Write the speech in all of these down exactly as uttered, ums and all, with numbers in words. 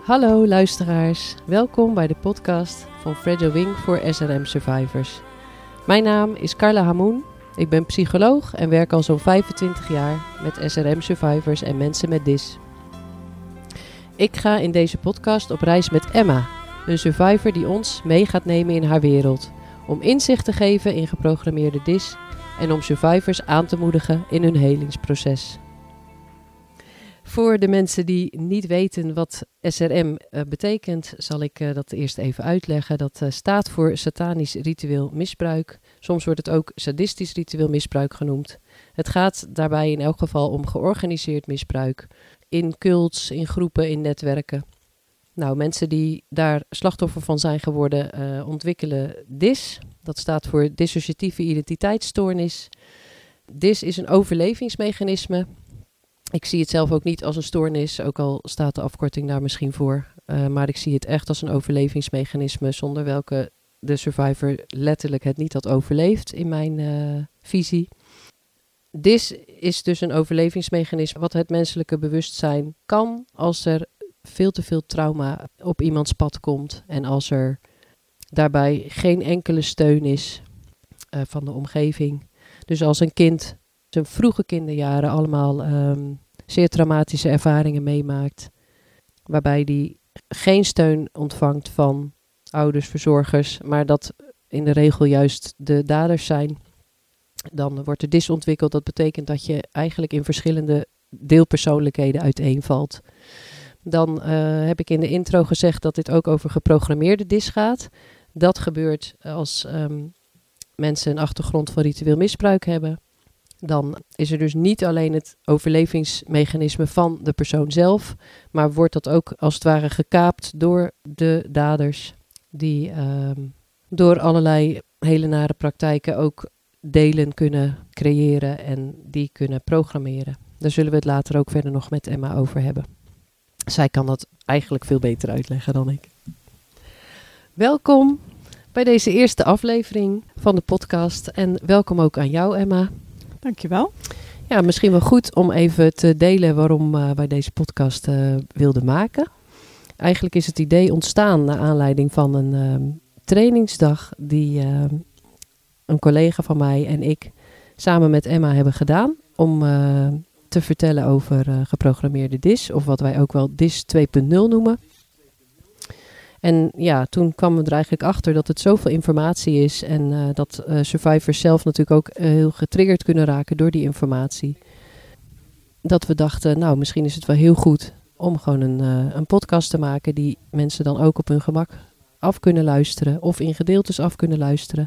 Hallo luisteraars, welkom bij de podcast van Fragile Wing voor S R M Survivors. Mijn naam is Carla Hamoen, ik ben psycholoog en werk al zo'n vijfentwintig jaar met S R M Survivors en mensen met D I S. Ik ga in deze podcast op reis met Emma, een survivor die ons mee gaat nemen in haar wereld, om inzicht te geven in geprogrammeerde D I S en om survivors aan te moedigen in hun helingsproces. Voor de mensen die niet weten wat S R M uh, betekent, zal ik uh, dat eerst even uitleggen. Dat uh, staat voor satanisch ritueel misbruik. Soms wordt het ook sadistisch ritueel misbruik genoemd. Het gaat daarbij in elk geval om georganiseerd misbruik. In cults, in groepen, in netwerken. Nou, mensen die daar slachtoffer van zijn geworden uh, ontwikkelen D I S. Dat staat voor dissociatieve identiteitsstoornis. D I S is een overlevingsmechanisme. Ik zie het zelf ook niet als een stoornis, ook al staat de afkorting daar misschien voor. Uh, maar ik zie het echt als een overlevingsmechanisme, zonder welke de survivor letterlijk het niet had overleefd in mijn uh, visie. D I S is dus een overlevingsmechanisme wat het menselijke bewustzijn kan als er veel te veel trauma op iemands pad komt. En als er daarbij geen enkele steun is uh, van de omgeving. Dus als een kind zijn vroege kinderjaren allemaal um, zeer traumatische ervaringen meemaakt. Waarbij die geen steun ontvangt van ouders, verzorgers, maar dat in de regel juist de daders zijn. Dan wordt er D I S ontwikkeld. Dat betekent dat je eigenlijk in verschillende deelpersoonlijkheden uiteenvalt. Dan uh, heb ik in de intro gezegd dat dit ook over geprogrammeerde D I S gaat. Dat gebeurt als um, mensen een achtergrond van ritueel misbruik hebben. Dan is er dus niet alleen het overlevingsmechanisme van de persoon zelf, maar wordt dat ook als het ware gekaapt door de daders, die uh, door allerlei hele nare praktijken ook delen kunnen creëren en die kunnen programmeren. Daar zullen we het later ook verder nog met Emma over hebben. Zij kan dat eigenlijk veel beter uitleggen dan ik. Welkom bij deze eerste aflevering van de podcast en welkom ook aan jou, Emma. Dankjewel. Ja, misschien wel goed om even te delen waarom uh, wij deze podcast uh, wilden maken. Eigenlijk is het idee ontstaan naar aanleiding van een uh, trainingsdag die uh, een collega van mij en ik samen met Emma hebben gedaan. Om uh, te vertellen over uh, geprogrammeerde D I S, of wat wij ook wel D I S twee punt nul noemen. En ja, toen kwamen we er eigenlijk achter dat het zoveel informatie is en uh, dat uh, survivors zelf natuurlijk ook uh, heel getriggerd kunnen raken door die informatie. Dat we dachten, nou misschien is het wel heel goed om gewoon een, uh, een podcast te maken die mensen dan ook op hun gemak af kunnen luisteren of in gedeeltes af kunnen luisteren.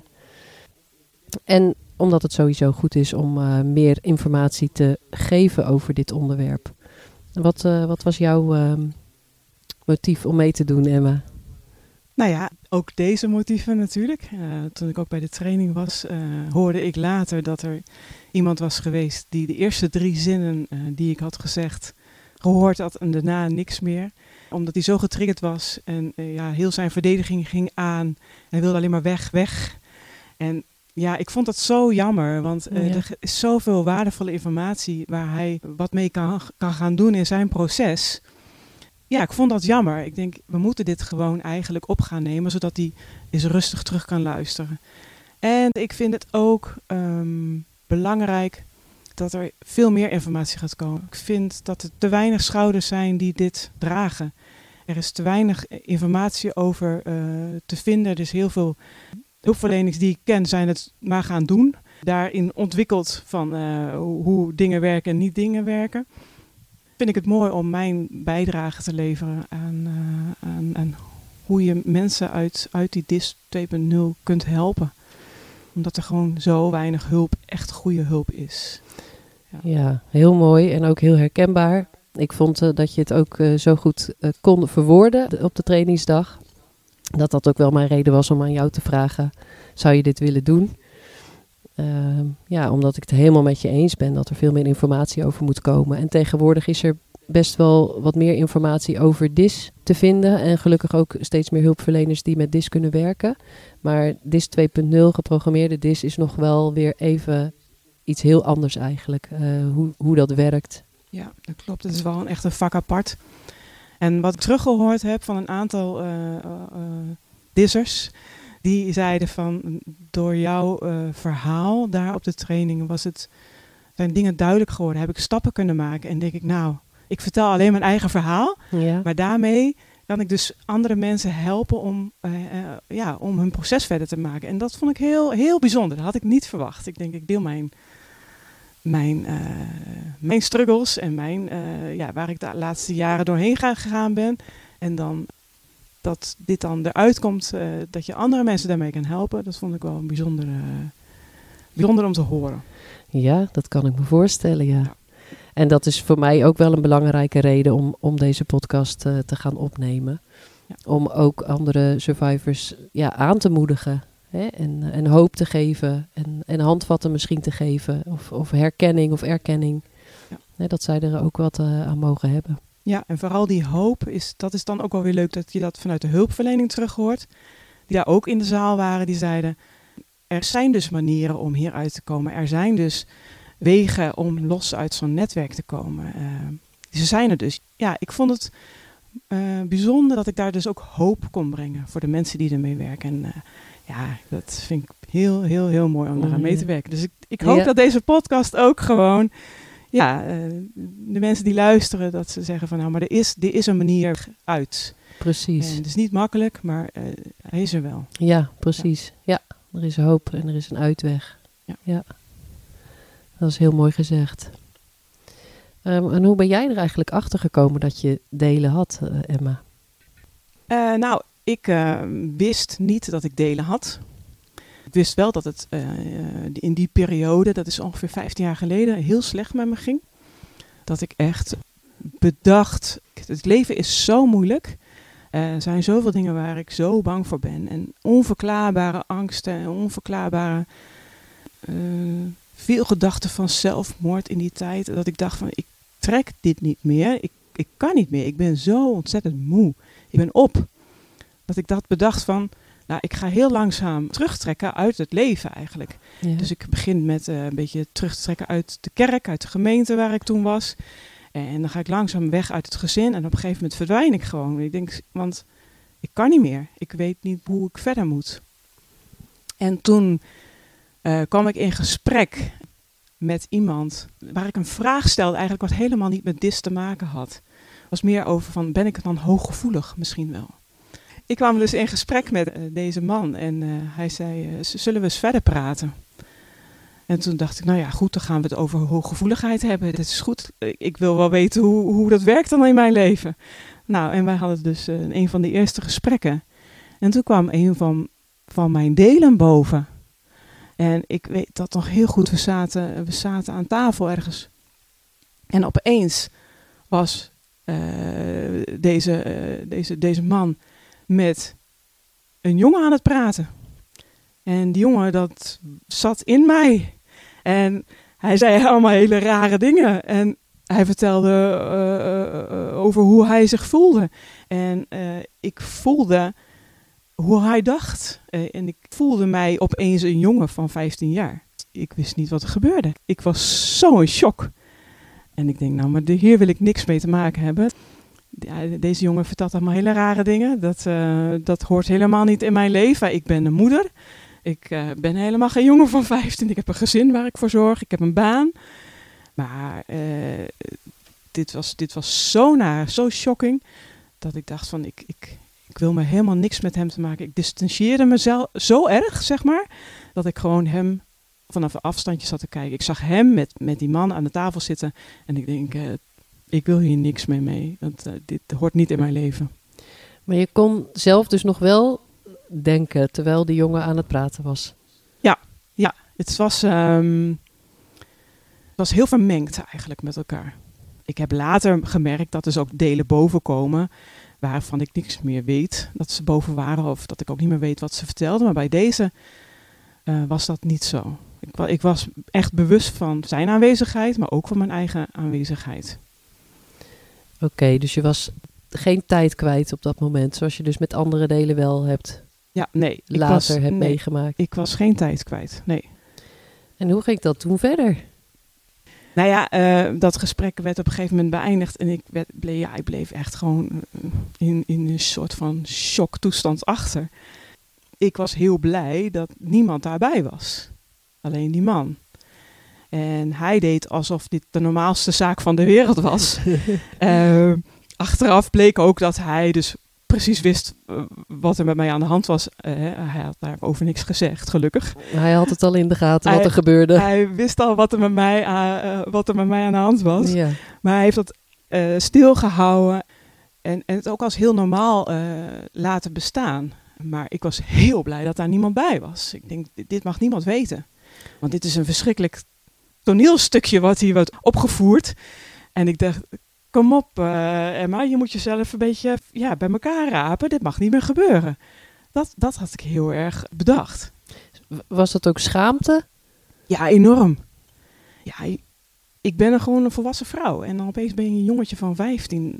En omdat het sowieso goed is om uh, meer informatie te geven over dit onderwerp. Wat, uh, wat was jouw uh, motief om mee te doen, Emma? Nou ja, ook deze motieven natuurlijk. Uh, toen ik ook bij de training was, uh, hoorde ik later dat er iemand was geweest die de eerste drie zinnen uh, die ik had gezegd, gehoord had en daarna niks meer. Omdat hij zo getriggerd was en uh, ja, heel zijn verdediging ging aan. Hij wilde alleen maar weg, weg. En ja, ik vond dat zo jammer, want uh, ja. er is zoveel waardevolle informatie waar hij wat mee kan, kan gaan doen in zijn proces. Ja, ik vond dat jammer. Ik denk, we moeten dit gewoon eigenlijk op gaan nemen, zodat hij eens rustig terug kan luisteren. En ik vind het ook um, belangrijk dat er veel meer informatie gaat komen. Ik vind dat er te weinig schouders zijn die dit dragen. Er is te weinig informatie over uh, te vinden. Er is heel veel hulpverleners die ik ken zijn het maar gaan doen. Daarin ontwikkeld van uh, hoe dingen werken en niet dingen werken. Vind ik het mooi om mijn bijdrage te leveren aan, uh, aan, aan hoe je mensen uit, uit die D I S twee punt nul kunt helpen. Omdat er gewoon zo weinig hulp, echt goede hulp is. Ja, ja heel mooi en ook heel herkenbaar. Ik vond uh, dat je het ook uh, zo goed uh, kon verwoorden op de trainingsdag. Dat dat ook wel mijn reden was om aan jou te vragen, zou je dit willen doen? Uh, ja, omdat ik het helemaal met je eens ben dat er veel meer informatie over moet komen. En tegenwoordig is er best wel wat meer informatie over D I S te vinden. En gelukkig ook steeds meer hulpverleners die met D I S kunnen werken. Maar D I S twee punt nul, geprogrammeerde D I S, is nog wel weer even iets heel anders eigenlijk. Uh, hoe, hoe dat werkt. Ja, dat klopt. Het is wel een echt een vak apart. En wat ik teruggehoord heb van een aantal uh, uh, uh, dissers, die zeiden van door jouw uh, verhaal daar op de training was het, zijn dingen duidelijk geworden. Heb ik stappen kunnen maken en denk ik nou, ik vertel alleen mijn eigen verhaal, Ja. maar daarmee kan ik dus andere mensen helpen om, uh, uh, ja, om hun proces verder te maken. En dat vond ik heel, heel bijzonder. Dat had ik niet verwacht. Ik denk, ik deel mijn, mijn, uh, mijn struggles en mijn, uh, ja, waar ik de laatste jaren doorheen gegaan ben. En dan dat dit dan eruit komt, uh, dat je andere mensen daarmee kan helpen. Dat vond ik wel een bijzonder, uh, bijzonder om te horen. Ja, dat kan ik me voorstellen, ja. Ja. En dat is voor mij ook wel een belangrijke reden om, om deze podcast uh, te gaan opnemen. Ja. Om ook andere survivors ja, aan te moedigen. Hè? En, en hoop te geven. En, en handvatten misschien te geven. Of, of herkenning of erkenning. Ja. Hè, dat zij er ook wat uh, aan mogen hebben. Ja, en vooral die hoop, is, dat is dan ook wel weer leuk dat je dat vanuit de hulpverlening terug hoort. Die daar ook in de zaal waren, die zeiden, er zijn dus manieren om hieruit te komen. Er zijn dus wegen om los uit zo'n netwerk te komen. Uh, ze zijn er dus. Ja, ik vond het uh, bijzonder dat ik daar dus ook hoop kon brengen voor de mensen die ermee werken. En uh, ja, dat vind ik heel, heel, heel mooi om eraan mee te werken. Dus ik, ik hoop ja. dat deze podcast ook gewoon, ja, uh, de mensen die luisteren, dat ze zeggen van nou, maar er is, er is een manier uit. Precies. En het is niet makkelijk, maar uh, hij is er wel. Ja, precies. Ja. ja, er is hoop en er is een uitweg. Ja. ja. Dat is heel mooi gezegd. Um, en hoe ben jij er eigenlijk achter gekomen dat je delen had, uh, Emma? Uh, nou, ik uh, wist niet dat ik delen had. Ik wist wel dat het uh, in die periode, dat is ongeveer vijftien jaar geleden, heel slecht met me ging. Dat ik echt bedacht, het leven is zo moeilijk. Uh, er zijn zoveel dingen waar ik zo bang voor ben. En onverklaarbare angsten en onverklaarbare Uh, veel gedachten van zelfmoord in die tijd. Dat ik dacht van, ik trek dit niet meer. Ik, ik kan niet meer. Ik ben zo ontzettend moe. Ik ben op. Dat ik dat bedacht van, nou, ik ga heel langzaam terugtrekken uit het leven eigenlijk. Ja. Dus ik begin met uh, een beetje terug te trekken uit de kerk, uit de gemeente waar ik toen was. En dan ga ik langzaam weg uit het gezin. En op een gegeven moment verdwijn ik gewoon. Ik denk, want ik kan niet meer. Ik weet niet hoe ik verder moet. En toen Uh, kwam ik in gesprek met iemand waar ik een vraag stelde, eigenlijk wat helemaal niet met dis te maken had. Het was meer over van, ben ik dan hooggevoelig misschien wel? Ik kwam dus in gesprek met uh, deze man en uh, hij zei, uh, zullen we eens verder praten? En toen dacht ik, nou ja, goed, dan gaan we het over hooggevoeligheid hebben. Dat is goed, ik wil wel weten hoe, hoe dat werkt dan in mijn leven. Nou, en wij hadden dus uh, een van de eerste gesprekken. En toen kwam een van, van mijn delen boven. En ik weet dat nog heel goed, we zaten, we zaten aan tafel ergens. En opeens was uh, deze, uh, deze, deze man met een jongen aan het praten. En die jongen, dat zat in mij. En hij zei allemaal hele rare dingen. En hij vertelde uh, uh, over hoe hij zich voelde. En uh, ik voelde hoe hij dacht. Uh, en ik voelde mij opeens een jongen van vijftien jaar. Ik wist niet wat er gebeurde. Ik was zo in shock. En ik denk, nou, maar hier wil ik niks mee te maken hebben. Ja, deze jongen vertelt allemaal hele rare dingen. Dat, uh, dat hoort helemaal niet in mijn leven. Ik ben een moeder. Ik uh, ben helemaal geen jongen van vijftien. Ik heb een gezin waar ik voor zorg. Ik heb een baan. Maar uh, dit, was, dit was zo naar, zo shocking. Dat ik dacht van, ik, ik, ik wil me helemaal niks met hem te maken. Ik distancieerde mezelf zo erg, zeg maar. Dat ik gewoon hem vanaf een afstandje zat te kijken. Ik zag hem met, met die man aan de tafel zitten. En ik denk, uh, ik wil hier niks mee mee. Want uh, dit hoort niet in mijn leven. Maar je kon zelf dus nog wel denken, terwijl die jongen aan het praten was. Ja, ja. Het was, um, het was heel vermengd eigenlijk met elkaar. Ik heb later gemerkt dat dus ook delen boven komen waarvan ik niks meer weet dat ze boven waren. Of dat ik ook niet meer weet wat ze vertelden. Maar bij deze uh, was dat niet zo. Ik, ik was echt bewust van zijn aanwezigheid, maar ook van mijn eigen aanwezigheid. Oké, okay, dus je was geen tijd kwijt op dat moment, zoals je dus met andere delen wel hebt ja, nee, later was, hebt nee, meegemaakt. Ik was geen tijd kwijt, nee. En hoe ging dat toen verder? Nou ja, uh, dat gesprek werd op een gegeven moment beëindigd. En ik, werd, bleef, ja, ik bleef echt gewoon in, in een soort van shocktoestand achter. Ik was heel blij dat niemand daarbij was. Alleen die man. En hij deed alsof dit de normaalste zaak van de wereld was. uh, achteraf bleek ook dat hij dus precies wist uh, wat er met mij aan de hand was. Uh, hij had daarover niks gezegd, gelukkig. Hij had het al in de gaten wat hij, er gebeurde. Hij wist al wat er met mij, uh, wat er met mij aan de hand was. Ja. Maar hij heeft dat uh, stilgehouden en, en het ook als heel normaal uh, laten bestaan. Maar ik was heel blij dat daar niemand bij was. Ik denk, dit mag niemand weten. Want dit is een verschrikkelijk toneelstukje wat hier wordt opgevoerd. En ik dacht, kom op uh, Emma, je moet jezelf een beetje ja, bij elkaar rapen. Dit mag niet meer gebeuren. Dat, dat had ik heel erg bedacht. Was dat ook schaamte? Ja, enorm. Ja, ik ben er gewoon een volwassen vrouw. En dan opeens ben je een jongetje van vijftien.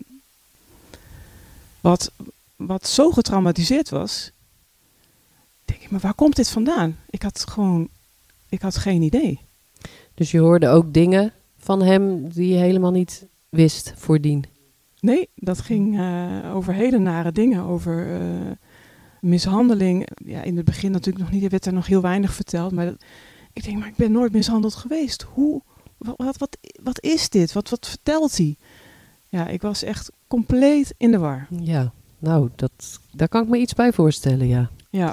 Wat, wat zo getraumatiseerd was. Denk ik, maar waar komt dit vandaan? Ik had gewoon, ik had geen idee. Dus je hoorde ook dingen van hem die je helemaal niet wist voordien? Nee, dat ging uh, over hele nare dingen. Over uh, mishandeling. Ja, in het begin natuurlijk nog niet. Er werd er nog heel weinig verteld. Maar dat, ik denk, maar ik ben nooit mishandeld geweest. Hoe? Wat, wat, wat, wat is dit? Wat, wat vertelt hij? Ja, ik was echt compleet in de war. Ja, nou, dat, daar kan ik me iets bij voorstellen, ja. Ja.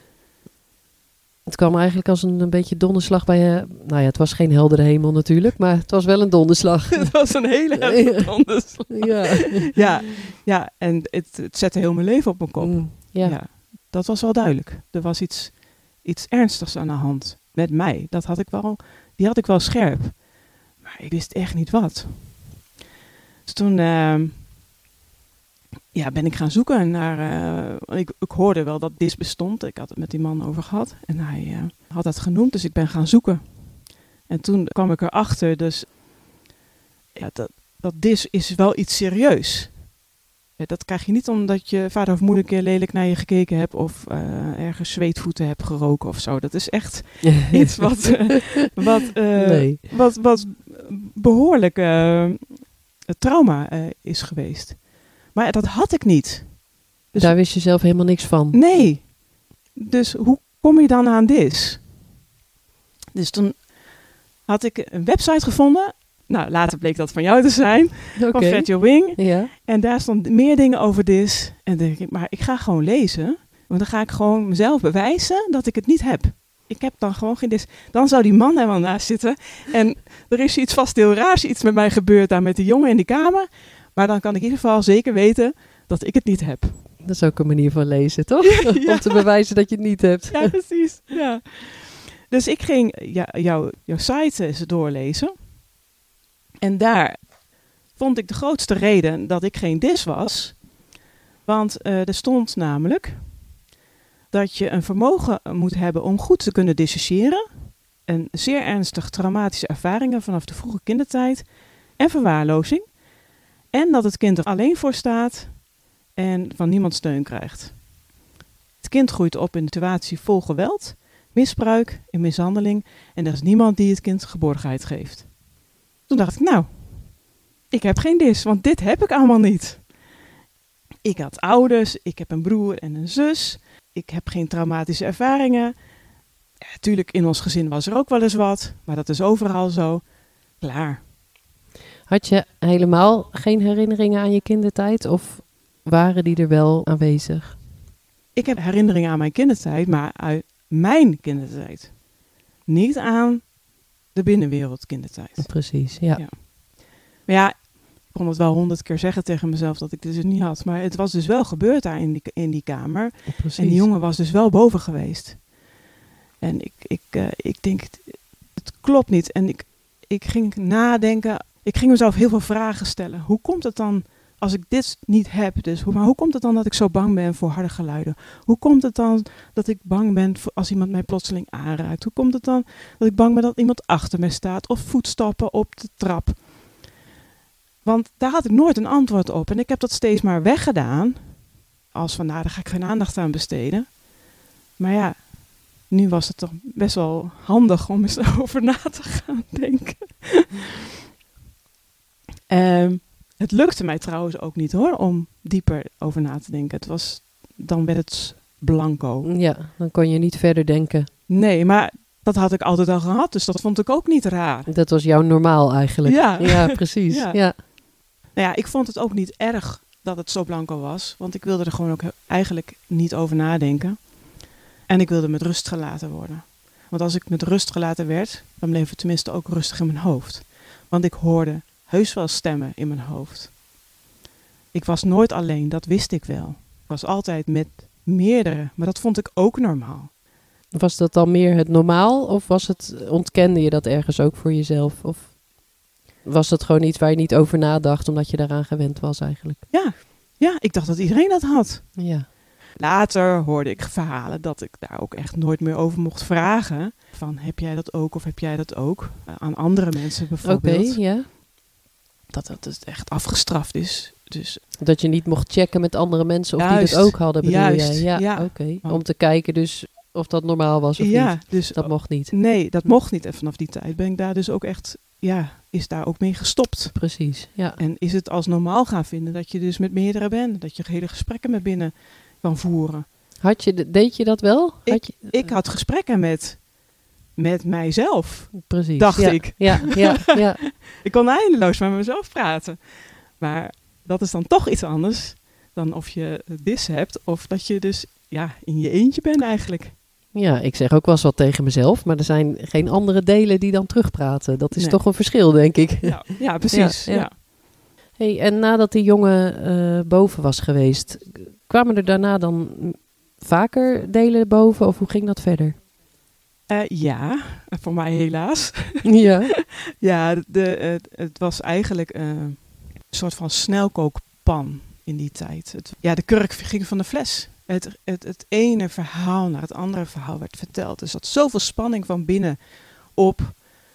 Het kwam eigenlijk als een, een beetje donderslag bij je. Nou ja, het was geen heldere hemel natuurlijk, maar het was wel een donderslag. Het was een hele heldere donderslag. Ja. ja, ja, en het, het zette heel mijn leven op mijn kop. Mm, ja. ja, dat was wel duidelijk. Er was iets, iets ernstigs aan de hand met mij. Dat had ik wel, die had ik wel scherp. Maar ik wist echt niet wat. Dus toen uh, ja, ben ik gaan zoeken naar... Uh, ik, ik hoorde wel dat D I S bestond. Ik had het met die man over gehad. En hij uh, had dat genoemd, dus ik ben gaan zoeken. En toen kwam ik erachter, dus... Ja, dat, dat D I S is wel iets serieus. Ja, dat krijg je niet omdat je vader of moeder een keer lelijk naar je gekeken hebt... of uh, ergens zweetvoeten hebt geroken of zo. Dat is echt iets wat, uh, wat, uh, nee. wat, wat behoorlijk uh, trauma uh, is geweest. Maar dat had ik niet. Dus daar wist je zelf helemaal niks van? Nee. Dus hoe kom je dan aan D I S? Dus toen had ik een website gevonden. Nou, later bleek dat van jou te zijn. Okay. Van Fragile Wing. Ja. En daar stond meer dingen over D I S. En dan denk ik, maar ik ga gewoon lezen. Want dan ga ik gewoon mezelf bewijzen dat ik het niet heb. Ik heb dan gewoon geen D I S. Dan zou die man helemaal naast zitten. En er is iets vast heel raars, iets met mij gebeurd daar met die jongen in die kamer. Maar dan kan ik in ieder geval zeker weten dat ik het niet heb. Dat is ook een manier van lezen, toch? Ja. Om te bewijzen dat je het niet hebt. Ja, precies. Ja. Dus ik ging ja, jou, jouw site eens doorlezen. En daar vond ik de grootste reden dat ik geen D I S was. Want uh, er stond namelijk dat je een vermogen moet hebben om goed te kunnen dissociëren. En zeer ernstig traumatische ervaringen vanaf de vroege kindertijd. En verwaarlozing. En dat het kind er alleen voor staat en van niemand steun krijgt. Het kind groeit op in een situatie vol geweld, misbruik en mishandeling. En er is niemand die het kind geborgenheid geeft. Toen dacht ik, nou, ik heb geen D I S, want dit heb ik allemaal niet. Ik had ouders, ik heb een broer en een zus. Ik heb geen traumatische ervaringen. Ja, tuurlijk, in ons gezin was er ook wel eens wat, maar dat is overal zo. Klaar. Had je helemaal geen herinneringen aan je kindertijd of waren die er wel aanwezig? Ik heb herinneringen aan mijn kindertijd, maar uit mijn kindertijd. Niet aan de binnenwereld kindertijd. Precies, ja. ja. Maar ja, ik kon het wel honderd keer zeggen tegen mezelf dat ik dit dus niet had. Maar het was dus wel gebeurd daar in die, in die kamer. Precies. En die jongen was dus wel boven geweest. En ik, ik, uh, ik denk, het, het klopt niet. En ik, ik ging nadenken... Ik ging mezelf heel veel vragen stellen. Hoe komt het dan, als ik dit niet heb, dus hoe, maar hoe komt het dan dat ik zo bang ben voor harde geluiden? Hoe komt het dan dat ik bang ben voor als iemand mij plotseling aanraakt? Hoe komt het dan dat ik bang ben dat iemand achter me staat of voetstappen op de trap? Want daar had ik nooit een antwoord op. En ik heb dat steeds maar weggedaan. Als van, nou, daar ga ik geen aandacht aan besteden. Maar ja, nu was het toch best wel handig om eens over na te gaan denken. um, het lukte mij trouwens ook niet hoor, om dieper over na te denken. Het was, dan werd het blanco. Ja, dan kon je niet verder denken. Nee, maar dat had ik altijd al gehad, dus dat vond ik ook niet raar. Dat was jouw normaal eigenlijk. Ja, ja precies. Ja. Ja. Nou ja, ik vond het ook niet erg dat het zo blanco was, want ik wilde er gewoon ook eigenlijk niet over nadenken. En ik wilde met rust gelaten worden. Want als ik met rust gelaten werd, dan bleef het tenminste ook rustig in mijn hoofd. Want ik hoorde heus wel stemmen in mijn hoofd. Ik was nooit alleen, dat wist ik wel. Ik was altijd met meerdere, maar dat vond ik ook normaal. Was dat dan meer het normaal of was het, ontkende je dat ergens ook voor jezelf? Of was dat gewoon iets waar je niet over nadacht omdat je daaraan gewend was eigenlijk? Ja, ja, ik dacht dat iedereen dat had. Ja. Later hoorde ik verhalen dat ik daar ook echt nooit meer over mocht vragen. Van heb jij dat ook of heb jij dat ook? Uh, aan andere mensen bijvoorbeeld. Oké, okay, ja. Dat dat dus echt afgestraft is. Dus dat je niet mocht checken met andere mensen of juist, die dat ook hadden, bedoel juist, jij? Ja, ja. oké. Okay. Om te kijken dus of dat normaal was of ja, niet. Dus, dat mocht niet. Nee, dat mocht niet. En vanaf die tijd ben ik daar dus ook echt, ja, is daar ook mee gestopt. Precies, ja. En is het als normaal gaan vinden dat je dus met meerdere bent. Dat je hele gesprekken met binnen kan voeren. Had je, deed je dat wel? Ik had, je, ik had gesprekken met, met mijzelf. Precies. Dacht ja, ik. Ja, ja, ja. Ik kon eindeloos met mezelf praten. Maar dat is dan toch iets anders dan of je dis hebt. Of dat je dus ja, in je eentje bent eigenlijk. Ja, ik zeg ook wel eens wat tegen mezelf. Maar er zijn geen andere delen die dan terugpraten. Dat is nee. toch een verschil, denk ik. Ja, ja precies. Ja, ja. Ja. Hey, en nadat die jongen uh, boven was geweest, kwamen er daarna dan vaker delen boven? Of hoe ging dat verder? Uh, ja, voor mij helaas. Ja. Ja, de, het, het was eigenlijk uh, een soort van snelkookpan in die tijd. Het, ja, de kurk ging van de fles. Het, het, het ene verhaal naar het andere verhaal werd verteld. Er zat zoveel spanning van binnen op.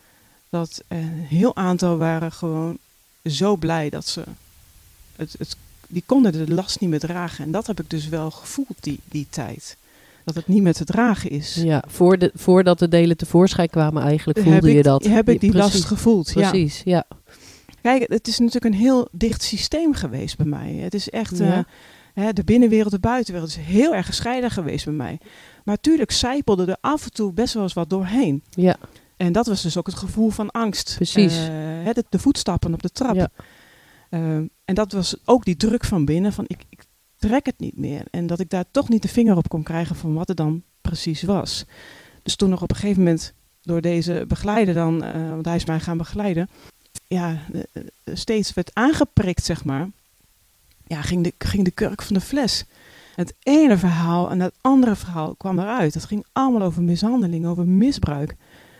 Dat een heel aantal waren gewoon zo blij dat ze... Het, het, die konden de last niet meer dragen. En dat heb ik dus wel gevoeld die, die tijd. Dat het niet meer te dragen is. Ja, voor de, voordat de delen tevoorschijn kwamen eigenlijk voelde heb je ik, dat. Heb ik die Precies. last gevoeld, Precies, ja. ja. Kijk, het is natuurlijk een heel dicht systeem geweest bij mij. Het is echt... Ja. Uh, hè, de binnenwereld, de buitenwereld is heel erg gescheiden geweest bij mij. Maar natuurlijk zijpelde er af en toe best wel eens wat doorheen. Ja. En dat was dus ook het gevoel van angst. Precies. Uh, hè, de, de voetstappen op de trap. Ja. Uh, en dat was ook die druk van binnen van ik, ik trek het niet meer. En dat ik daar toch niet de vinger op kon krijgen van wat het dan precies was. Dus toen nog op een gegeven moment door deze begeleider dan, uh, want hij is mij gaan begeleiden, ja, uh, steeds werd aangeprikt, zeg maar. Ja, ging de, ging de kurk van de fles. Het ene verhaal en het andere verhaal kwam eruit. Het ging allemaal over mishandeling, over misbruik.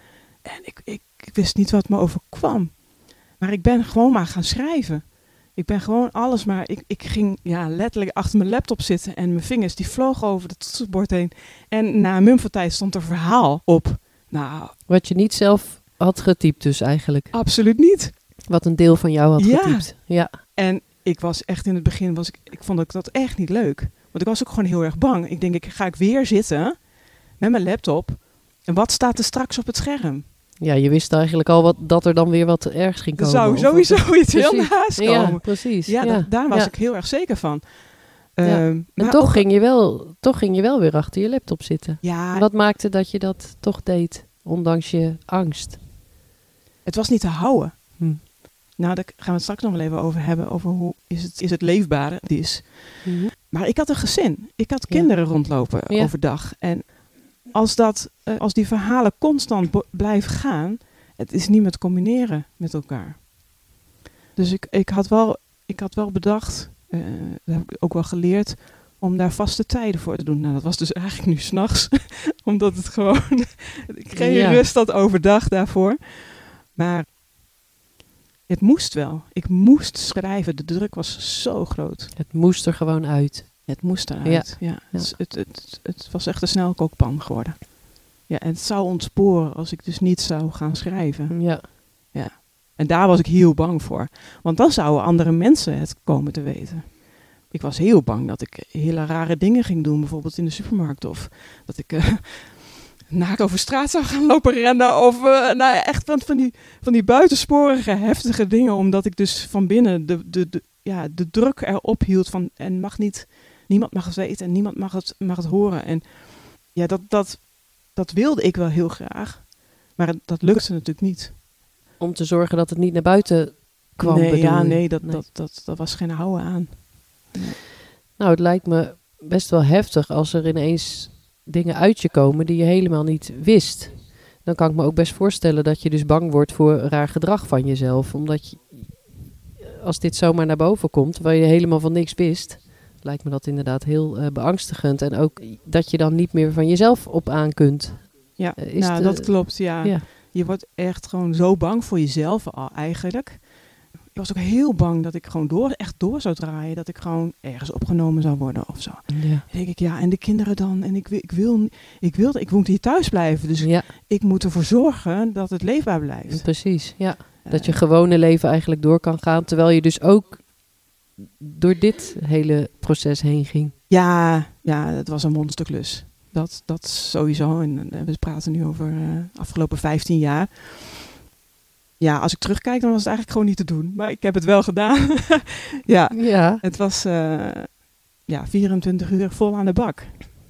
En ik, ik, ik wist niet wat me overkwam. Maar ik ben gewoon maar gaan schrijven. Ik ben gewoon alles maar... Ik, ik ging ja, letterlijk achter mijn laptop zitten en mijn vingers die vlogen over het toetsenbord heen. En na een mum van tijd stond er verhaal op. Nou, wat je niet zelf had getypt dus eigenlijk. Absoluut niet. Wat een deel van jou had ja. getypt. Ja. En ik was echt in het begin... Was ik, ik vond dat echt niet leuk. Want ik was ook gewoon heel erg bang. Ik denk, ik ga ik weer zitten met mijn laptop. En wat staat er straks op het scherm? Ja, je wist eigenlijk al wat, dat er dan weer wat ergens ging komen. Er zou sowieso of, iets heel naast komen. Ja, precies. Ja, ja. Dat, daar was ja. ik heel erg zeker van. Ja. Um, en toch, ook, ging je wel, toch ging je wel weer achter je laptop zitten. Ja. Wat maakte dat je dat toch deed, ondanks je angst? Het was niet te houden. Hm. Nou, daar gaan we het straks nog wel even over hebben. Over hoe is het, is het leefbaar het is. Mm-hmm. Maar ik had een gezin. Ik had kinderen ja. rondlopen ja. overdag. En als, dat, uh, als die verhalen constant bo- blijven gaan... Het is niet meer te combineren met elkaar. Dus ik, ik, had, wel, ik had wel bedacht... Uh, dat heb ik ook wel geleerd... om daar vaste tijden voor te doen. Nou, dat was dus eigenlijk nu 's nachts. Omdat het gewoon... ik geen ja. rust had overdag daarvoor. Maar... Het moest wel. Ik moest schrijven. De druk was zo groot. Het moest er gewoon uit. Het moest eruit. Ja. Ja. Ja. Het, het, het, het was echt een snelkookpan geworden. Ja, en het zou ontsporen als ik dus niet zou gaan schrijven. Ja. Ja. En daar was ik heel bang voor. Want dan zouden andere mensen het komen te weten. Ik was heel bang dat ik hele rare dingen ging doen. Bijvoorbeeld in de supermarkt. Of dat ik... Uh, naakt over straat zou gaan lopen rennen. Of uh, nou ja, echt van, van, die, van die buitensporige, heftige dingen. Omdat ik dus van binnen de, de, de, ja, de druk erop hield van en mag niet, niemand mag het weten en niemand mag het, mag het horen. En ja, dat, dat, dat wilde ik wel heel graag. Maar het, dat lukte natuurlijk niet. Om te zorgen dat het niet naar buiten kwam. Nee, ja, je? nee, dat, nee. Dat, dat, dat was geen houden aan. Nee. Nou, het lijkt me best wel heftig als er ineens dingen uit je komen die je helemaal niet wist. Dan kan ik me ook best voorstellen dat je dus bang wordt voor raar gedrag van jezelf. Omdat je, als dit zomaar naar boven komt, waar je helemaal van niks wist, lijkt me dat inderdaad heel uh, beangstigend. En ook dat je dan niet meer van jezelf op aan kunt. Ja, uh, is nou, de, dat klopt, ja. ja. Je wordt echt gewoon zo bang voor jezelf al eigenlijk. Ik was ook heel bang dat ik gewoon door, echt door zou draaien. Dat ik gewoon ergens opgenomen zou worden of zo. Ja. Dan denk ik, ja, en de kinderen dan? En ik, ik, wil, ik, wil, ik moet hier thuis blijven. Dus ja. ik moet ervoor zorgen dat het leefbaar blijft. Precies, ja. Uh, dat je gewone leven eigenlijk door kan gaan. Terwijl je dus ook door dit hele proces heen ging. Ja, ja, het was een monsterklus. Dat, dat sowieso. En, en we praten nu over de uh, afgelopen vijftien jaar. Ja, als ik terugkijk, dan was het eigenlijk gewoon niet te doen. Maar ik heb het wel gedaan. ja, ja, het was uh, ja, vierentwintig uur vol aan de bak.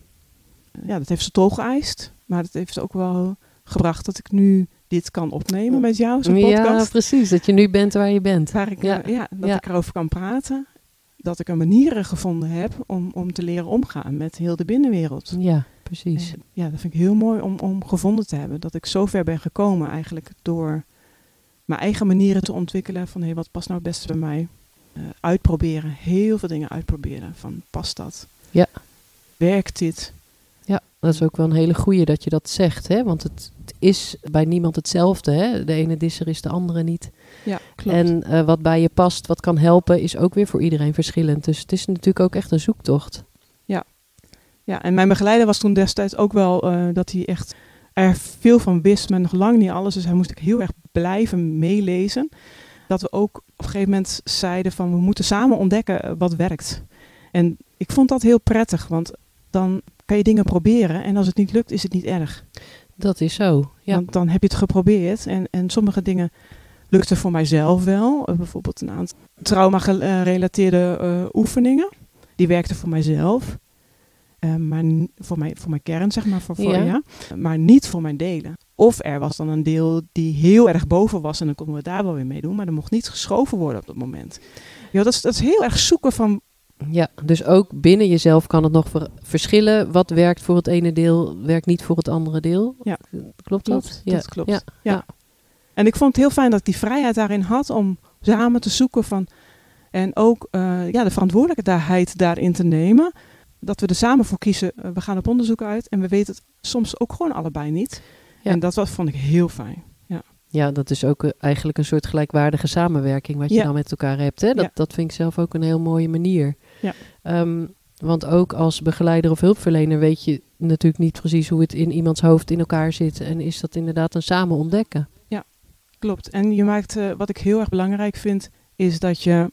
Ja, dat heeft ze tol geëist. Maar dat heeft ook wel gebracht dat ik nu dit kan opnemen met jou, zo'n podcast. Ja, precies. Dat je nu bent waar je bent. Waar ik, ja. Uh, ja, dat ja. ik erover kan praten. Dat ik er manieren gevonden heb om, om te leren omgaan met heel de binnenwereld. Ja, precies. En, ja, dat vind ik heel mooi om, om gevonden te hebben. Dat ik zo ver ben gekomen eigenlijk door mijn eigen manieren te ontwikkelen. Van hé, hey, wat past nou het beste bij mij? Uh, uitproberen. Heel veel dingen uitproberen. Van past dat? Ja. Werkt dit? Ja, dat is ook wel een hele goeie dat je dat zegt. Hè? Want het, het is bij niemand hetzelfde. Hè? De ene disser is de andere niet. Ja, klopt. En uh, wat bij je past, wat kan helpen, is ook weer voor iedereen verschillend. Dus het is natuurlijk ook echt een zoektocht. Ja, ja, en mijn begeleider was toen destijds ook wel uh, dat hij echt er veel van wist, maar nog lang niet alles. Dus hij moest ook heel erg blijven meelezen. Dat we ook op een gegeven moment zeiden van we moeten samen ontdekken wat werkt. En ik vond dat heel prettig, want dan kan je dingen proberen en als het niet lukt, is het niet erg. Dat is zo, ja. Want dan heb je het geprobeerd en, en sommige dingen lukten voor mijzelf wel. Uh, bijvoorbeeld een aantal trauma-gerelateerde uh, oefeningen. Die werkten voor mijzelf. Uh, maar n- voor, mijn, voor mijn kern, zeg maar. Voor, voor, ja. Ja, maar niet voor mijn delen. Of er was dan een deel die heel erg boven was en dan konden we daar wel weer mee doen. Maar er mocht niet geschoven worden op dat moment. Ja, dat is, dat is heel erg zoeken van... Ja, dus ook binnen jezelf kan het nog ver- verschillen. Wat werkt voor het ene deel, werkt niet voor het andere deel. Ja. Klopt dat? Klopt, Ja. dat klopt. Ja. Ja. Ja. En ik vond het heel fijn dat ik die vrijheid daarin had om samen te zoeken van... En ook uh, ja, de verantwoordelijkheid daarin te nemen. Dat we er samen voor kiezen. Uh, we gaan op onderzoek uit en we weten het soms ook gewoon allebei niet. Ja. En dat was, vond ik heel fijn. Ja, ja dat is ook uh, eigenlijk een soort gelijkwaardige samenwerking wat je ja. dan met elkaar hebt. Hè? Dat, ja. dat vind ik zelf ook een heel mooie manier. Ja. Um, want ook als begeleider of hulpverlener weet je natuurlijk niet precies hoe het in iemands hoofd in elkaar zit. En is dat inderdaad een samen ontdekken. Ja, klopt. En je maakt, uh, wat ik heel erg belangrijk vind, is dat je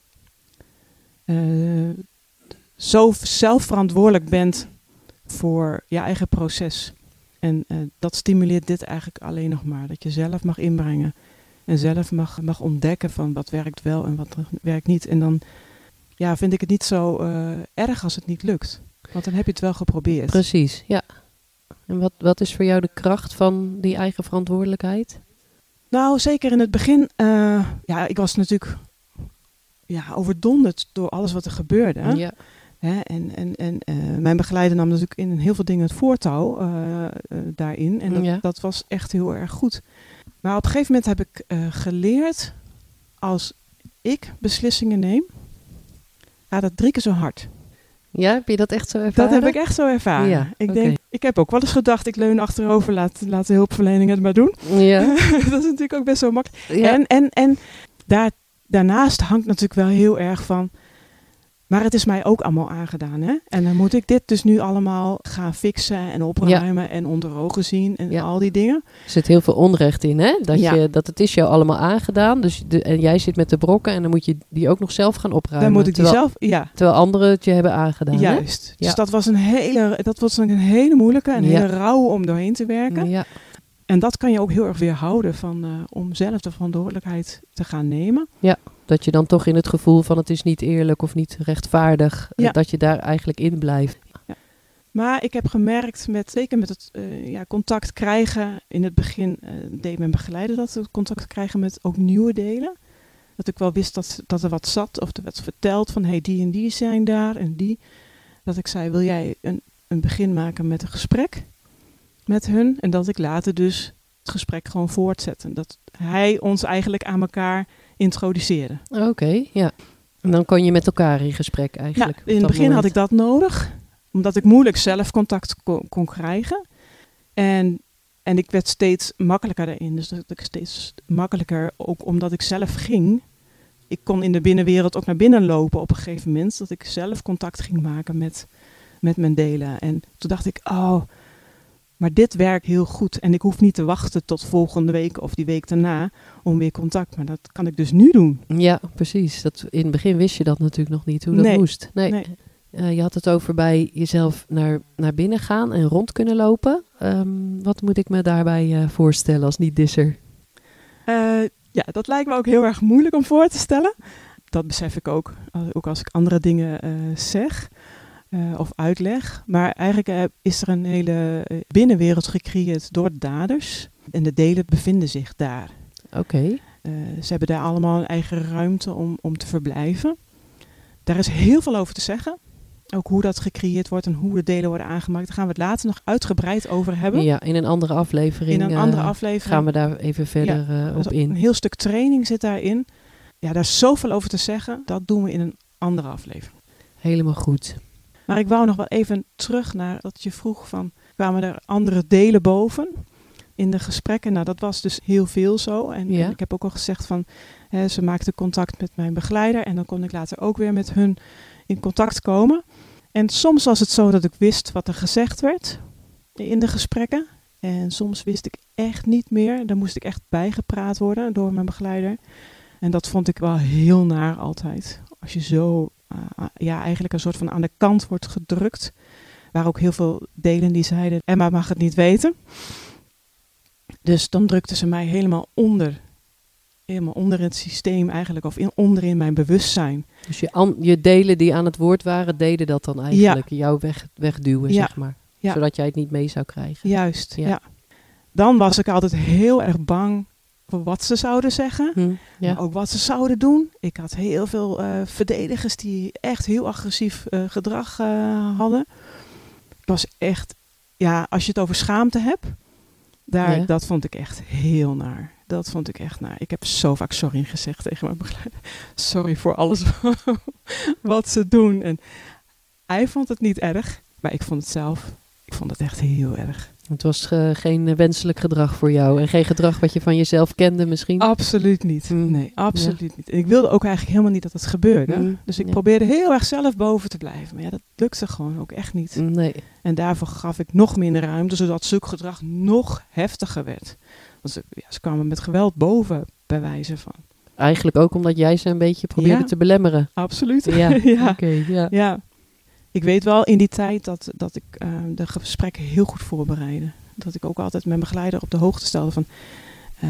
uh, zo zelf verantwoordelijk bent voor je eigen proces. En uh, dat stimuleert dit eigenlijk alleen nog maar. Dat je zelf mag inbrengen en zelf mag, mag ontdekken van wat werkt wel en wat werkt niet. En dan ja, vind ik het niet zo uh, erg als het niet lukt. Want dan heb je het wel geprobeerd. Precies, ja. En wat, wat is voor jou de kracht van die eigen verantwoordelijkheid? Nou, zeker in het begin. Uh, ja, ik was natuurlijk ja, overdonderd door alles wat er gebeurde. Ja. Hè? En, en, en uh, mijn begeleider nam natuurlijk in heel veel dingen het voortouw uh, uh, daarin. En dat, ja. dat was echt heel erg goed. Maar op een gegeven moment heb ik uh, geleerd, als ik beslissingen neem, gaat het drie keer zo hard. Ja, heb je dat echt zo ervaren? Dat heb ik echt zo ervaren. Ja, ik, okay. denk, ik heb ook wel eens gedacht, ik leun achterover, laat, laat de hulpverlening het maar doen. Ja. Dat is natuurlijk ook best zo makkelijk. Ja. En, en, en daar, daarnaast hangt natuurlijk wel heel erg van Maar het is mij ook allemaal aangedaan, hè? En dan moet ik dit dus nu allemaal gaan fixen en opruimen ja. en onder ogen zien en ja. al die dingen. Er zit heel veel onrecht in, hè? Dat, ja. je, dat het is jou allemaal aangedaan. Dus de, en jij zit met de brokken en dan moet je die ook nog zelf gaan opruimen. Dan moet ik die terwijl, zelf, ja. Terwijl anderen het je hebben aangedaan. Juist. Hè? Dus ja. dat was een hele, dat was een hele moeilijke en ja. hele rauwe om doorheen te werken. Ja. En dat kan je ook heel erg weerhouden van, uh, om zelf de verantwoordelijkheid te gaan nemen. Ja, dat je dan toch in het gevoel van het is niet eerlijk of niet rechtvaardig, ja. dat je daar eigenlijk in blijft. Ja. Maar ik heb gemerkt, met, zeker met het uh, ja, contact krijgen, in het begin uh, deed mijn begeleider dat, het contact krijgen met ook nieuwe delen. Dat ik wel wist dat, dat er wat zat of er werd verteld van hey, die en die zijn daar en die. Dat ik zei, wil jij een, een begin maken met een gesprek met hun? En dat ik later dus het gesprek gewoon voortzetten. Dat hij ons eigenlijk aan elkaar introduceerde. Oké, okay, ja. En dan kon je met elkaar in gesprek eigenlijk. Nou, in het begin moment. had ik dat nodig. Omdat ik moeilijk zelf contact kon, kon krijgen. En, en ik werd steeds makkelijker daarin. Dus dat ik steeds makkelijker, ook omdat ik zelf ging. Ik kon in de binnenwereld ook naar binnen lopen op een gegeven moment. Dat ik zelf contact ging maken met, met mijn delen. En toen dacht ik, oh, maar dit werkt heel goed. En ik hoef niet te wachten tot volgende week of die week daarna om weer contact. Maar dat kan ik dus nu doen. Ja, precies. Dat, in het begin wist je dat natuurlijk nog niet, hoe dat nee, moest. Nee. nee. Uh, je had het over bij jezelf naar, naar binnen gaan en rond kunnen lopen. Um, wat moet ik me daarbij uh, voorstellen als niet-disser? Uh, ja, dat lijkt me ook heel erg moeilijk om voor te stellen. Dat besef ik ook, ook als ik andere dingen uh, zeg uh, of uitleg. Maar eigenlijk uh, is er een hele uh, binnenwereld gecreëerd door daders. En de delen bevinden zich daar. Oké. Okay. Uh, ze hebben daar allemaal een eigen ruimte om, om te verblijven. Daar is heel veel over te zeggen. Ook hoe dat gecreëerd wordt en hoe de delen worden aangemaakt. Daar gaan we het later nog uitgebreid over hebben. Ja, in een andere aflevering. In een andere aflevering. Gaan we daar even verder ja, uh, op in. Een heel stuk training zit daarin. Ja, daar is zoveel over te zeggen. Dat doen we in een andere aflevering. Helemaal goed. Maar ik wou nog wel even terug naar dat je vroeg van, kwamen er andere delen boven in de gesprekken? Nou, dat was dus heel veel zo. En, ja. en ik heb ook al gezegd van, hè, ze maakten contact met mijn begeleider. En dan kon ik later ook weer met hun in contact komen. En soms was het zo dat ik wist wat er gezegd werd in de gesprekken. En soms wist ik echt niet meer. Dan moest ik echt bijgepraat worden door mijn begeleider. En dat vond ik wel heel naar altijd. Als je zo uh, ja, eigenlijk een soort van aan de kant wordt gedrukt. Waar ook heel veel delen die zeiden, Emma mag het niet weten. Dus dan drukten ze mij helemaal onder. Helemaal onder het systeem eigenlijk. Of in, onder in mijn bewustzijn. Dus je, an, je delen die aan het woord waren, deden dat dan eigenlijk. Ja. Jou weg, wegduwen, ja. zeg maar. Ja. Zodat jij het niet mee zou krijgen. Juist, ja. ja. Dan was ik altijd heel erg bang voor wat ze zouden zeggen. Hm, ja. Maar ook wat ze zouden doen. Ik had heel veel uh, verdedigers die echt heel agressief uh, gedrag uh, hadden. Het was echt, ja, als je het over schaamte hebt. Daar, ja. Dat vond ik echt heel naar. Dat vond ik echt naar. Ik heb zo vaak sorry gezegd tegen mijn begeleider. Sorry voor alles wat ze doen. En hij vond het niet erg. Maar ik vond het zelf, ik vond het echt heel erg. Het was uh, geen wenselijk gedrag voor jou. En geen gedrag wat je van jezelf kende misschien? Absoluut niet. Mm. Nee, absoluut ja. niet. En ik wilde ook eigenlijk helemaal niet dat het gebeurde. Mm. Dus ik ja. probeerde heel erg zelf boven te blijven. Maar ja, dat lukte gewoon ook echt niet. Nee. En daarvoor gaf ik nog minder ruimte, zodat zulk gedrag nog heftiger werd. Want ze, ja, ze kwamen met geweld boven, bij wijze van. Eigenlijk ook omdat jij ze een beetje probeerde ja. te belemmeren. Absoluut. Ja, ja. Okay, ja. ja. Ik weet wel in die tijd dat, dat ik uh, de gesprekken heel goed voorbereidde. Dat ik ook altijd mijn begeleider op de hoogte stelde van... Uh,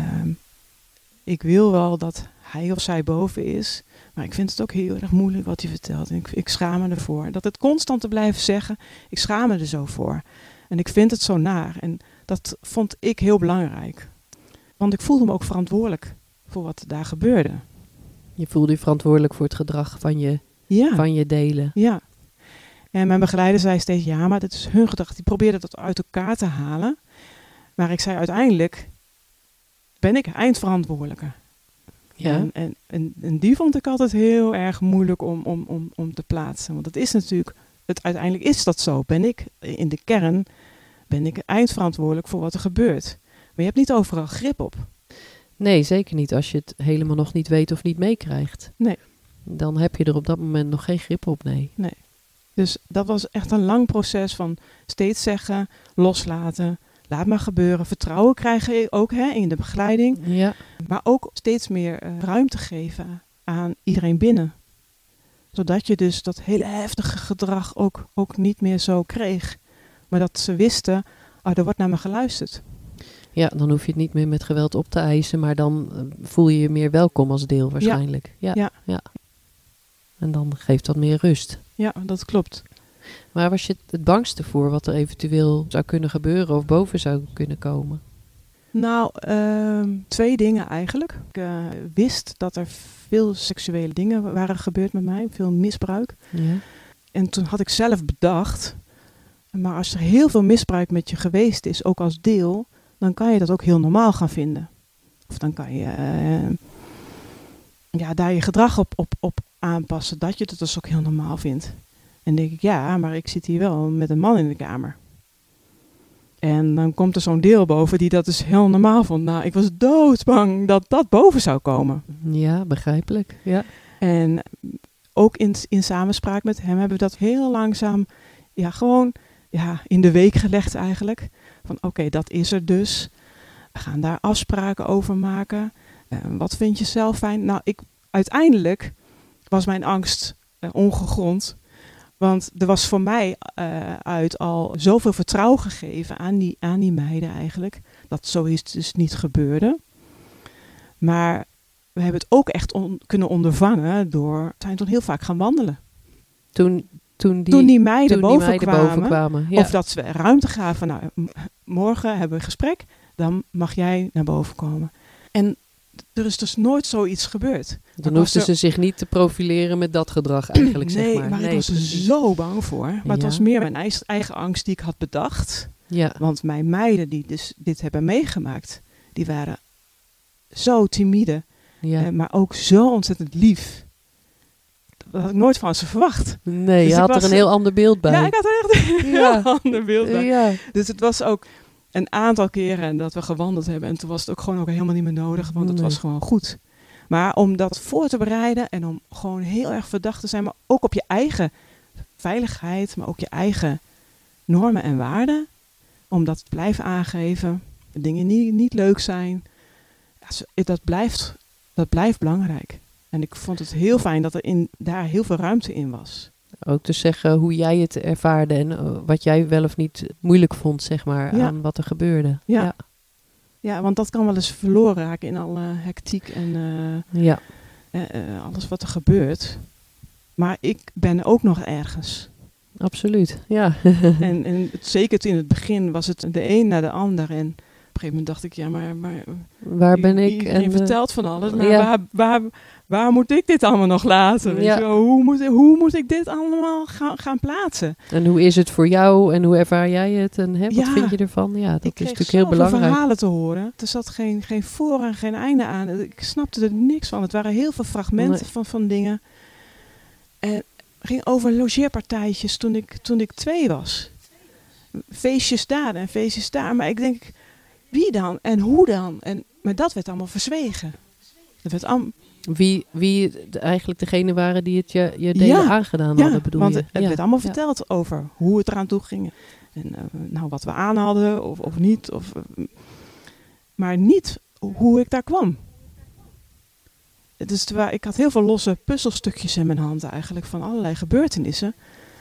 ik wil wel dat hij of zij boven is, maar ik vind het ook heel erg moeilijk wat hij vertelt. En ik, ik schaam me ervoor. Dat het constant te blijven zeggen, ik schaam me er zo voor. En ik vind het zo naar. En dat vond ik heel belangrijk. Want ik voelde me ook verantwoordelijk voor wat daar gebeurde. Je voelde je verantwoordelijk voor het gedrag van je, ja. van je delen. Ja. En mijn begeleider zei steeds, ja, maar dat is hun gedrag. Die probeerde dat uit elkaar te halen. Maar ik zei, uiteindelijk ben ik eindverantwoordelijke. Ja. En, en, en, en die vond ik altijd heel erg moeilijk om, om, om, om te plaatsen. Want het is natuurlijk, het, uiteindelijk is dat zo. Ben ik in de kern, ben ik eindverantwoordelijk voor wat er gebeurt. Maar je hebt niet overal grip op. Nee, zeker niet als je het helemaal nog niet weet of niet meekrijgt. Nee. Dan heb je er op dat moment nog geen grip op, nee. Nee. Dus dat was echt een lang proces van steeds zeggen, loslaten, laat maar gebeuren. Vertrouwen krijgen ook hè, in de begeleiding. Ja. Maar ook steeds meer uh, ruimte geven aan iedereen binnen. Zodat je dus dat hele heftige gedrag ook, ook niet meer zo kreeg. Maar dat ze wisten, oh, er wordt naar me geluisterd. Ja, dan hoef je het niet meer met geweld op te eisen, maar dan uh, voel je je meer welkom als deel waarschijnlijk. Ja. Ja. ja. En dan geeft dat meer rust. Ja, dat klopt. Waar was je het bangste voor wat er eventueel zou kunnen gebeuren of boven zou kunnen komen? Nou, uh, twee dingen eigenlijk. Ik uh, wist dat er veel seksuele dingen waren gebeurd met mij, veel misbruik. Ja. En toen had ik zelf bedacht, maar als er heel veel misbruik met je geweest is, ook als deel, dan kan je dat ook heel normaal gaan vinden. Of dan kan je uh, ja, daar je gedrag op, op, op aanpassen, dat je dat dus ook heel normaal vindt. En dan denk ik, ja, maar ik zit hier wel met een man in de kamer. En dan komt er zo'n deel boven die dat dus heel normaal vond. Nou, ik was doodsbang dat dat boven zou komen. Ja, begrijpelijk. Ja. En ook in, in samenspraak met hem hebben we dat heel langzaam, ja, gewoon ja, in de week gelegd eigenlijk. Van oké, okay, dat is er dus. We gaan daar afspraken over maken. Uh, wat vind je zelf fijn? Nou, ik, uiteindelijk was mijn angst uh, ongegrond. Want er was voor mij uh, uit al zoveel vertrouwen gegeven aan die, aan die meiden eigenlijk. Dat zoiets dus niet gebeurde. Maar we hebben het ook echt on, kunnen ondervangen door... We zijn toen heel vaak gaan wandelen. Toen, toen, die, toen die meiden, toen boven, die meiden kwamen, boven kwamen. Ja. Of dat ze ruimte gaven. Nou, m- morgen hebben we een gesprek. Dan mag jij naar boven komen. En er is dus nooit zoiets gebeurd. Dan hoefden er... ze zich niet te profileren met dat gedrag eigenlijk, nee, zeg maar. maar nee, ik was er zo bang voor. Maar ja. Het was meer mijn eigen, eigen angst die ik had bedacht. Ja. Want mijn meiden die dus dit hebben meegemaakt, die waren zo timide. Ja. Eh, maar ook zo ontzettend lief. Dat had ik nooit van ze verwacht. Nee, dus je had er een heel ander beeld bij. Ja, ik had er echt een ja. heel ander beeld bij. Ja. Dus het was ook een aantal keren dat we gewandeld hebben. En toen was het ook gewoon ook helemaal niet meer nodig. Want het nee. was gewoon goed. Maar om dat voor te bereiden en om gewoon heel erg verdacht te zijn. Maar ook op je eigen veiligheid. Maar ook je eigen normen en waarden. Om dat te blijven aangeven. Dingen die niet leuk zijn. Ja, dat, blijft, dat blijft belangrijk. En ik vond het heel fijn dat er in, daar heel veel ruimte in was. Ook te zeggen hoe jij het ervaarde en uh, wat jij wel of niet moeilijk vond, zeg maar, ja. aan wat er gebeurde. Ja. Ja. ja, want dat kan wel eens verloren raken in alle hectiek en uh, ja. uh, uh, alles wat er gebeurt. Maar ik ben ook nog ergens. Absoluut, ja. en, en het, zeker in het begin was het de een naar de ander. En op een gegeven moment dacht ik, ja, maar... maar waar ben ik? Iedereen en vertelt van alles, maar ja. waar, waar, waar moet ik dit allemaal nog laten? Weet ja. je wel? Hoe, moet, hoe moet ik dit allemaal gaan, gaan plaatsen? En hoe is het voor jou en hoe ervaar jij het? En hè, wat ja. vind je ervan? Ja, dat ik is natuurlijk heel belangrijk. Ik kreeg verhalen te horen. Er zat geen, geen voor- en geen einde aan. Ik snapte er niks van. Het waren heel veel fragmenten nee. van, van dingen. En het ging over logeerpartijtjes toen ik, toen ik twee was. Feestjes daar en feestjes daar. Maar ik denk, wie dan? En hoe dan? En, maar dat werd allemaal verzwegen. Dat werd am- wie, wie de, eigenlijk degene waren die het je, je deden ja. aangedaan ja, hadden, bedoel want je? het, het ja. werd allemaal ja. verteld over hoe het eraan toe ging. En uh, nou, wat we aan hadden of, of niet. Of, uh, maar niet hoe ik daar kwam. Dus terwijl, ik had heel veel losse puzzelstukjes in mijn hand eigenlijk. Van allerlei gebeurtenissen.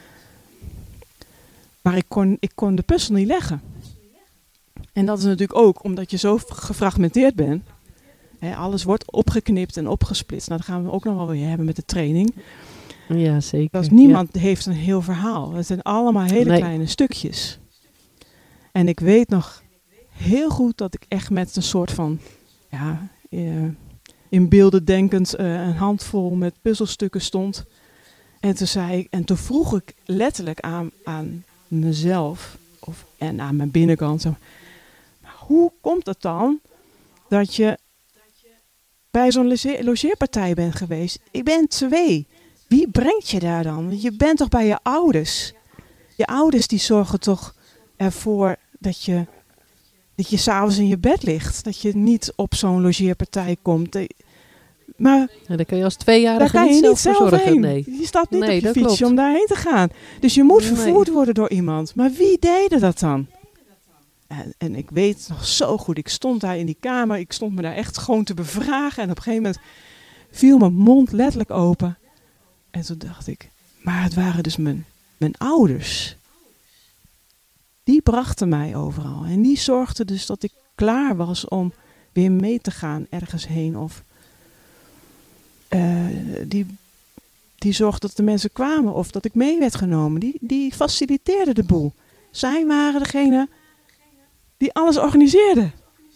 Maar ik kon, ik kon de puzzel niet leggen. En dat is natuurlijk ook omdat je zo gefragmenteerd bent. He, alles wordt opgeknipt en opgesplitst. Nou, dat gaan we ook nog wel weer hebben met de training. Ja, zeker. Dus niemand ja. heeft een heel verhaal. Het zijn allemaal hele nee. kleine stukjes. En ik weet nog heel goed dat ik echt met een soort van... ja, uh, in beelden denkend uh, een handvol met puzzelstukken stond. En toen, zei ik, en toen vroeg ik letterlijk aan, aan mezelf of, en aan mijn binnenkant... Zo, maar hoe komt het dan dat je bij zo'n loge- logeerpartij bent geweest? Ik ben twee. Wie brengt je daar dan? Want je bent toch bij je ouders? Je ouders die zorgen toch ervoor dat je, dat je s'avonds in je bed ligt. Dat je niet op zo'n logeerpartij komt. Maar En daar kun je als tweejarige daar kan je niet niet zelf zelf voor zorgen. heen. Nee. Je stapt niet Nee, op je dat fietsje klopt. om daarheen te gaan. Dus je moet Nee. vervoerd worden door iemand. Maar wie deed dat dan? En, en ik weet nog zo goed, ik stond daar in die kamer. Ik stond me daar echt gewoon te bevragen. En op een gegeven moment viel mijn mond letterlijk open. En toen dacht ik, maar het waren dus mijn, mijn ouders. Die brachten mij overal. En die zorgden dus dat ik klaar was om weer mee te gaan ergens heen. Of uh, die, die zorgden dat de mensen kwamen of dat ik mee werd genomen. Die, die faciliteerden de boel. Zij waren degene die alles organiseerden.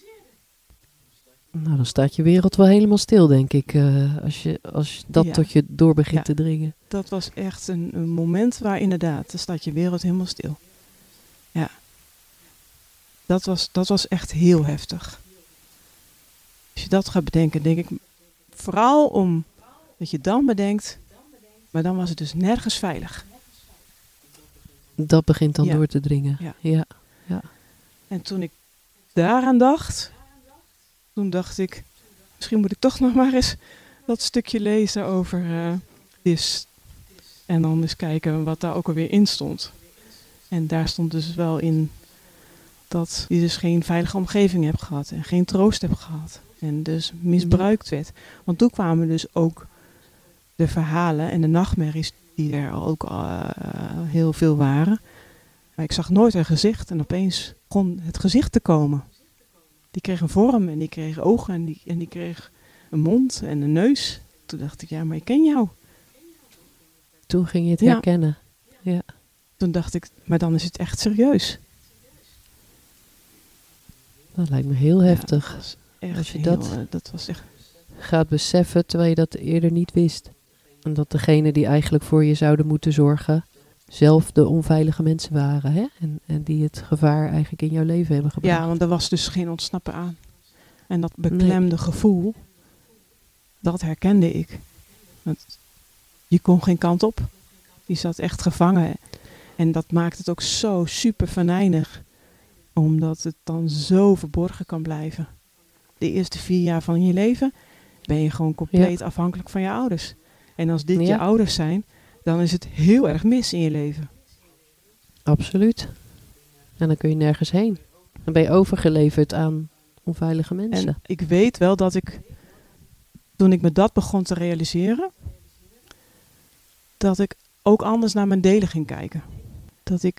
Nou, dan staat je wereld wel helemaal stil, denk ik. Uh, als, je, als dat Ja. tot je door begint Ja. te dringen. Dat was echt een, een moment waar inderdaad, dan staat je wereld helemaal stil. Ja. Dat was, dat was echt heel heftig. Als je dat gaat bedenken, denk ik vooral om dat je dan bedenkt, maar dan was het dus nergens veilig. Dat begint dan Ja. door te dringen. Ja. Ja. En toen ik daaraan dacht, toen dacht ik, misschien moet ik toch nog maar eens dat stukje lezen over uh, dis. En dan eens kijken wat daar ook alweer in stond. En daar stond dus wel in dat je dus geen veilige omgeving hebt gehad en geen troost hebt gehad. En dus misbruikt werd. Want toen kwamen dus ook de verhalen en de nachtmerries die er ook uh, heel veel waren. Maar ik zag nooit een gezicht en opeens begon het gezicht te komen. Die kreeg een vorm en die kreeg ogen en die, en die kreeg een mond en een neus. Toen dacht ik, ja, maar ik ken jou. Toen ging je het Ja. herkennen. Ja. Toen dacht ik, maar dan is het echt serieus. Dat lijkt me heel heftig. Ja, dat was echt Als je heel, dat- uh, dat was echt... Gaat beseffen terwijl je dat eerder niet wist. En dat degene die eigenlijk voor je zouden moeten zorgen, zelf de onveilige mensen waren. Hè? En, en die het gevaar eigenlijk in jouw leven hebben gebracht. Ja, want er was dus geen ontsnappen aan. En dat beklemde gevoel, dat herkende ik. Want je kon geen kant op. Je zat echt gevangen. En dat maakt het ook zo super venijnig. Omdat het dan zo verborgen kan blijven. De eerste vier jaar van je leven ben je gewoon compleet afhankelijk van je ouders. En als dit Ja. je ouders zijn, dan is het heel erg mis in je leven. Absoluut. En dan kun je nergens heen. Dan ben je overgeleverd aan onveilige mensen. En ik weet wel dat ik, toen ik me dat begon te realiseren, dat ik ook anders naar mijn delen ging kijken. Dat ik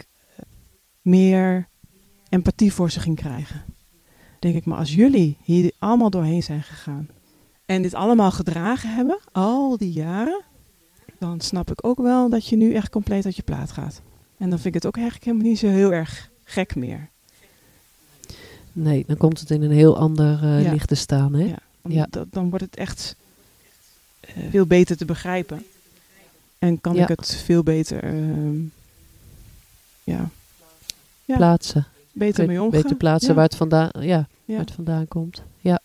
meer empathie voor ze ging krijgen. Denk ik, maar als jullie hier allemaal doorheen zijn gegaan en dit allemaal gedragen hebben, al die jaren, dan snap ik ook wel dat je nu echt compleet uit je plaat gaat. En dan vind ik het ook eigenlijk helemaal niet zo heel erg gek meer. Nee, dan komt het in een heel ander uh, Ja. licht te staan. Hè? Ja, dan, Ja. dat- dan wordt het echt uh, veel beter te begrijpen. En kan Ja. ik het veel beter, uh, ja, ja. Plaatsen. beter Kun je mee omgaan. beter plaatsen Ja. waar, het vandaan, ja, Ja. waar het vandaan komt. Ja.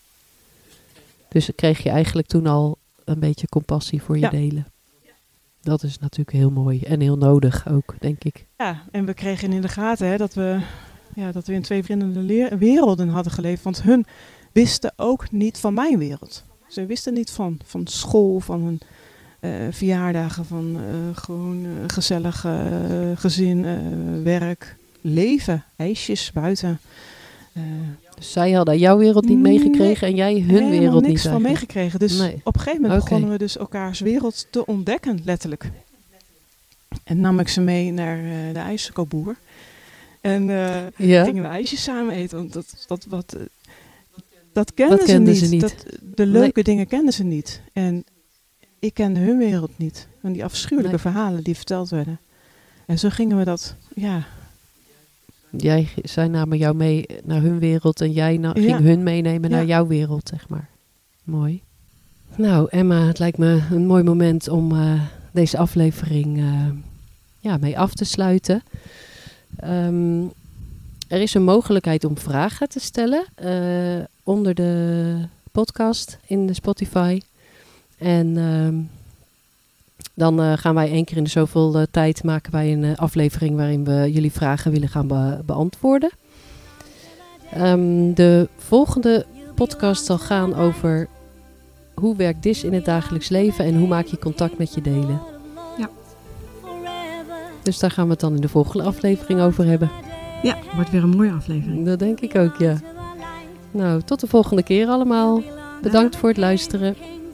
Dus kreeg je eigenlijk toen al een beetje compassie voor je Ja. delen. Dat is natuurlijk heel mooi en heel nodig ook, denk ik. Ja, en we kregen in de gaten hè, dat, we, ja, dat we in twee verschillende leer- werelden hadden geleefd. Want hun wisten ook niet van mijn wereld. Ze wisten niet van, van school, van hun uh, verjaardagen, van uh, gewoon uh, gezellig uh, gezin, uh, werk, leven, ijsjes buiten. Uh, Dus zij hadden jouw wereld niet Nee, meegekregen en jij hun helemaal wereld niks niet van eigenlijk. meegekregen. Dus Nee. op een gegeven moment Oké. begonnen we dus elkaars wereld te ontdekken, letterlijk. En nam ik ze mee naar uh, de ijskoopboer. En uh, Ja? gingen we ijsjes samen eten. Want dat, dat, wat, uh, dat kenden, Dat ze, kenden niet. ze niet. Dat, de leuke dingen kenden ze niet. En ik kende hun wereld niet. En die afschuwelijke Nee. verhalen die verteld werden. En zo gingen we dat, ja... Jij, zij namen jou mee naar hun wereld en jij na, Ja. ging hun meenemen Ja. naar jouw wereld, zeg maar. Mooi. Nou, Emma, het lijkt me een mooi moment om uh, deze aflevering uh, ja, mee af te sluiten. Um, er is een mogelijkheid om vragen te stellen uh, onder de podcast in de Spotify. En um, dan uh, gaan wij één keer in de zoveel uh, tijd maken wij een uh, aflevering waarin we jullie vragen willen gaan be- beantwoorden. Um, de volgende podcast zal gaan over hoe werkt D I S in het dagelijks leven en hoe maak je contact met je delen? Ja. Dus daar gaan we het dan in de volgende aflevering over hebben. Ja, wordt weer een mooie aflevering. Dat denk ik ook, ja. Nou, tot de volgende keer allemaal. Bedankt voor het luisteren.